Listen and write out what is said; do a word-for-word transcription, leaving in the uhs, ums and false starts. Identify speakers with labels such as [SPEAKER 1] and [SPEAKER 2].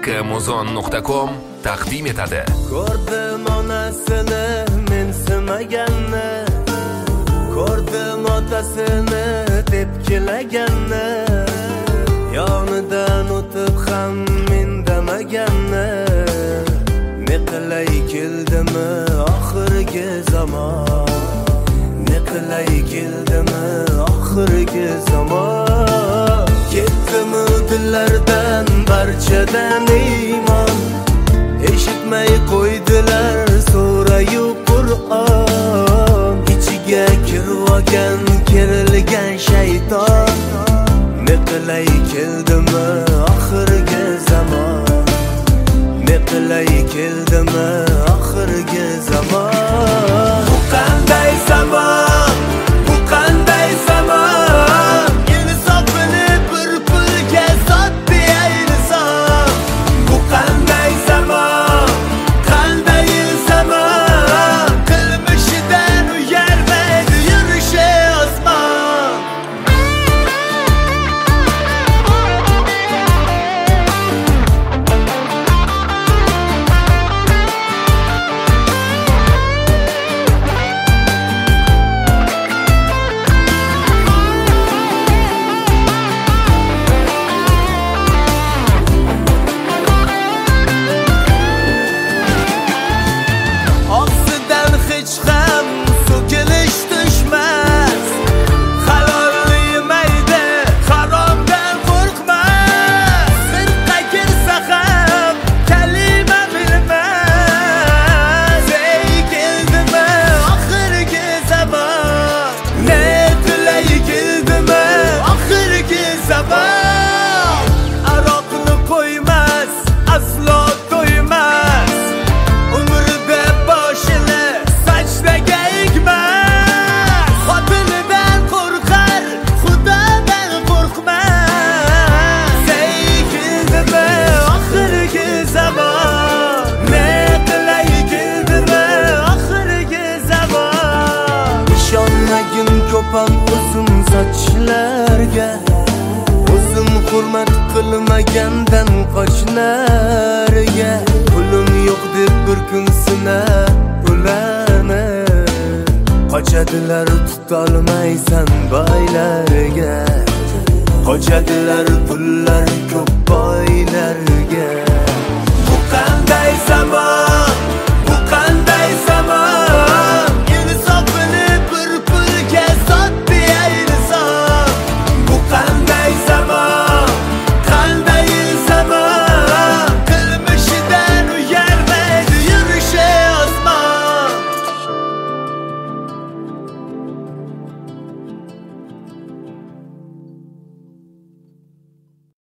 [SPEAKER 1] muzon nuqta com taqdim etadi.
[SPEAKER 2] Ko'rdim onasini mensimaganni, ko'rdim otasini tepkilaganni, yonidan o'tib ham indamaganni. Ne qilay keldimi oxirgi zamon, ne qilay keldimi oxirgi zamon. Ketdimi dillardan barchadan iymon, eshitmay qo'ydilar so'rayu Qur'on. Ichiga kirvogan kerilgan shayton, ne qilay keldimi oxirgi zamon, ne qilay keldimi oxirgi zamon. Bu qanday zamon, bu qanday zamon, insofini bir pulga sotdi inson. Bu qanday zamon, qanday zamon, qilmishidan uyalmaydi yurishi osmon. Og'zidan hech ham so'kilish tushmas, halol yemaydi, haromdan qo'rqmas. Sirqa kirsa ham kalima bilmas. Ey keldimi oxirgi zamon, ne qilay keldimi oxirgi zamon. Aroqni qo'ymas, aslo to'ymas, umrida boshini sajdaga egmas. Xotinidan qo'rqar, Xudodan qo'rqmas. Ey keldimi oxirgi zamon, ne qilay keldimi oxirgi zamon. Ishonmagin ko'pam uzun sochlarga, o'zim hurmat qilmagandan qochlarga. Pulim yo'q deb bir kun sinab ularni, qochadilar tutolmaysan boylarga, qochadilar pullar ko'p boylarga. Bu qanday zamon,